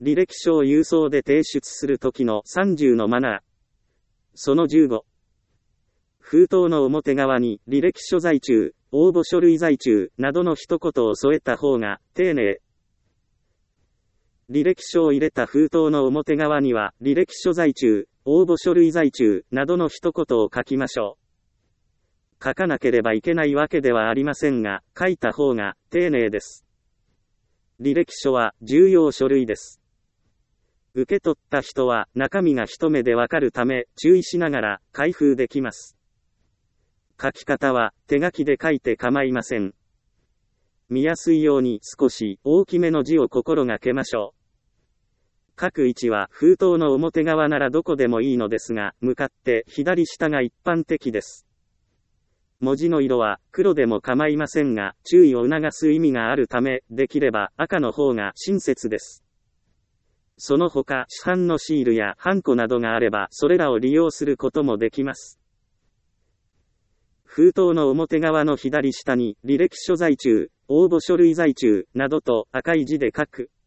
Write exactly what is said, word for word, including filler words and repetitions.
履歴書を郵送で提出するときのさんじゅうのマナー。そのじゅうご。封筒の表側に履歴書在中、応募書類在中などの一言を添えた方が丁寧。履歴書を入れた封筒の表側には履歴書在中、応募書類在中などの一言を書きましょう。書かなければいけないわけではありませんが、書いた方が丁寧です。履歴書は重要書類です。受け取った人は中身が一目でわかるため注意しながら開封できます。書き方は手書きで書いて構いません。見やすいように少し大きめの字を心がけましょう。書く位置は封筒の表側ならどこでもいいのですが、向かって左下が一般的です。文字の色は黒でも構いませんが、注意を促す意味があるため、できれば赤の方が親切です。その他、市販のシールやハンコなどがあれば、それらを利用することもできます。封筒の表側の左下に、履歴書在中、応募書類在中、などと赤い字で書く。